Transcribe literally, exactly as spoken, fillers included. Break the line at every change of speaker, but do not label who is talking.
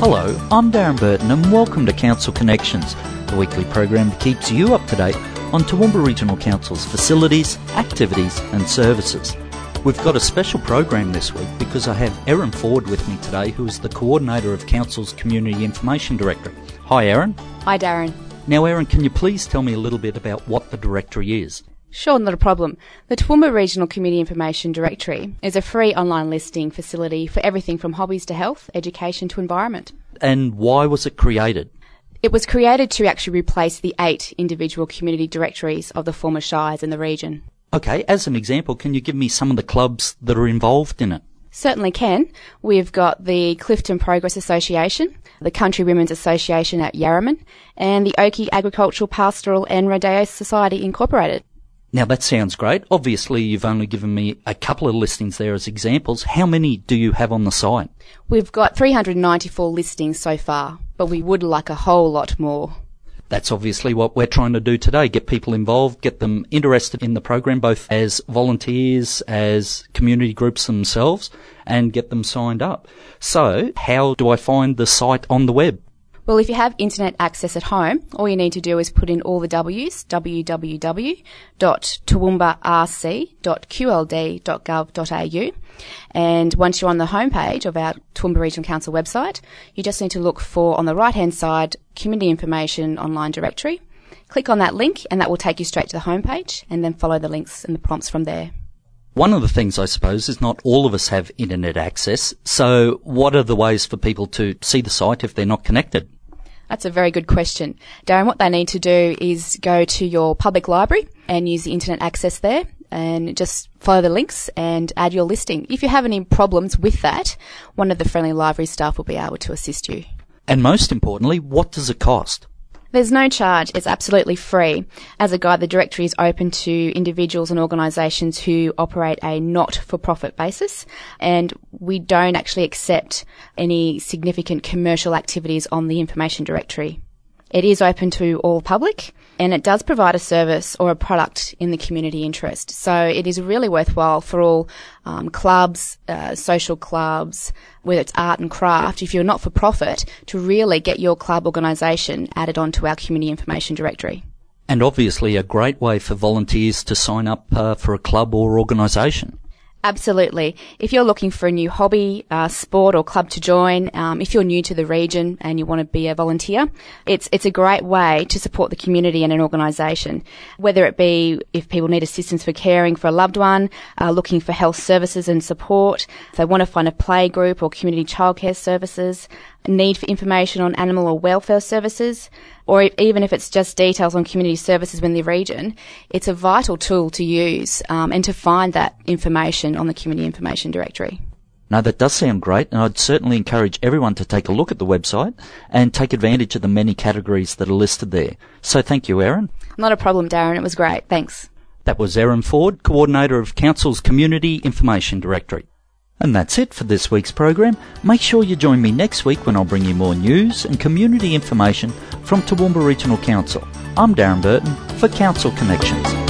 Hello, I'm Darren Burton and welcome to Council Connections, the weekly program that keeps you up to date on Toowoomba Regional Council's facilities, activities and services. We've got a special program this week because I have Erin Ford with me today, who is the Coordinator of Council's Community Information Directory. Hi Erin.
Hi Darren.
Now Erin, can you please tell me a little bit about what the directory is?
Sure, not a problem. The Toowoomba Regional Community Information Directory is a free online listing facility for everything from hobbies to health, education to environment.
And why was it created?
It was created to actually replace the eight individual community directories of the former shires in the region.
Okay, as an example, can you give me some of the clubs that are involved in it?
Certainly can. We've got the Clifton Progress Association, the Country Women's Association at Yarraman, and the Oakey Agricultural, Pastoral and Rodeo Society Incorporated.
Now that sounds great. Obviously you've only given me a couple of listings there as examples. How many do you have on the site?
We've got three hundred ninety-four listings so far, but we would like a whole lot more.
That's obviously what we're trying to do today, get people involved, get them interested in the program, both as volunteers, as community groups themselves, and get them signed up. So how do I find the site on the web?
Well, if you have internet access at home, all you need to do is put in all the W's, w w w dot toowoomba r c dot q l d dot gov dot a u. And once you're on the homepage of our Toowoomba Regional Council website, you just need to look for, on the right-hand side, Community Information Online Directory. Click on that link and that will take you straight to the homepage, and then follow the links and the prompts from there.
One of the things, I suppose, is not all of us have internet access. So what are the ways for people to see the site if they're not connected?
That's a very good question. Darren, what they need to do is go to your public library and use the internet access there and just follow the links and add your listing. If you have any problems with that, one of the friendly library staff will be able to assist you.
And most importantly, what does it cost?
There's no charge. It's absolutely free. As a guide, the directory is open to individuals and organisations who operate a not-for-profit basis, and we don't actually accept any significant commercial activities on the information directory. It is open to all public, and it does provide a service or a product in the community interest. So it is really worthwhile for all um, clubs, uh, social clubs, whether it's art and craft, if you're not for profit, to really get your club organisation added onto our community information directory.
And obviously a great way for volunteers to sign up uh, for a club or organisation.
Absolutely. If you're looking for a new hobby, uh, sport or club to join, um, if you're new to the region and you want to be a volunteer, it's it's a great way to support the community and an organisation. Whether it be if people need assistance for caring for a loved one, uh, looking for health services and support, if they want to find a play group or community childcare services, a need for information on animal or welfare services, or even if it's just details on community services within the region, it's a vital tool to use um, and to find that information on the Community Information Directory.
No, that does sound great, and I'd certainly encourage everyone to take a look at the website and take advantage of the many categories that are listed there. So thank you, Erin.
Not a problem, Darren. It was great. Thanks.
That was Erin Ford, Coordinator of Council's Community Information Directory. And that's it for this week's program. Make sure you join me next week when I'll bring you more news and community information from Toowoomba Regional Council. I'm Darren Burton for Council Connections.